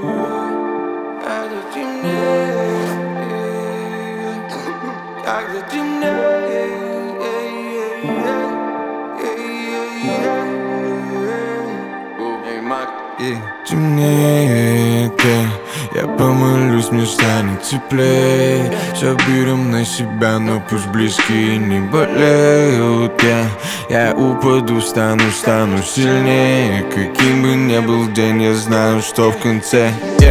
Когда темнеет, когда темнеет, темнеет, я помолюсь, мне станет теплее. Все берем на себя, но пусть близкие не болеют. Я упаду, стану сильнее. Каким бы ни был день, я знаю, что в конце.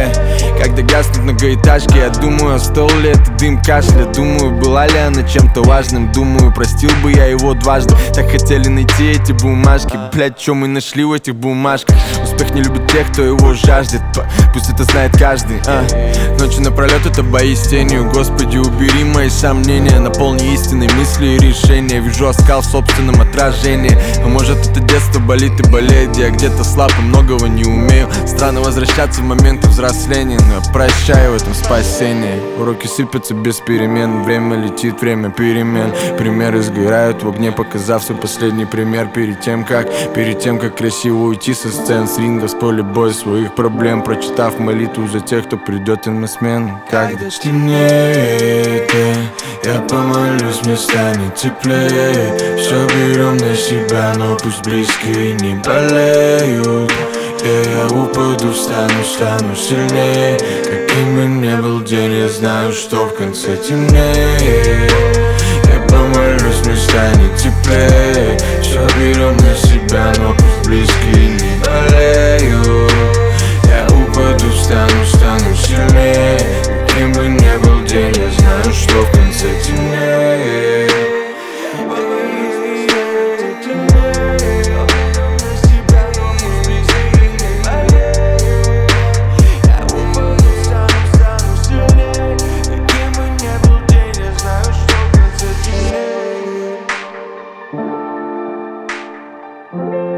Когда гаснут многоэтажки, я думаю, стол ли это дым кашля. Думаю, была ли она чем-то важным. Думаю, простил бы я его дважды. Так хотели найти эти бумажки. Блять, что мы нашли в этих бумажках? Успех не любит тех, кто его жаждет. Пусть это знает каждый. Ночью напролет это бои с тенью. Господи, убери мои сомнения. Наполни истинной мысли и решения. Вижу оскал в собственном отражении. А может это детство болит и болеет. Я где-то слаб и многого не умею. Странно возвращаться в моменты взросления, но я прощаю в этом спасение. Уроки сыпятся без перемен. Время летит, время перемен. Примеры сгорают в огне, показав свой последний пример. Перед тем как красиво уйти со сцен, с ринга, с поля боя своих проблем, прочитав молитву за тех, кто придет им на смену. Когда темнеет, я помолюсь, мне станет теплее. Все берем на себя, но пусть близкие не болеют. Я упаду, стану сильнее. Каким бы ни был день, я знаю, что в конце темнее. Я помолюсь, мне станет теплее. Все берем на себя, но пусть близкие не болеют. Я упаду, стану сильнее. Каким бы ни был день, я знаю, что в конце темнее. Thank you.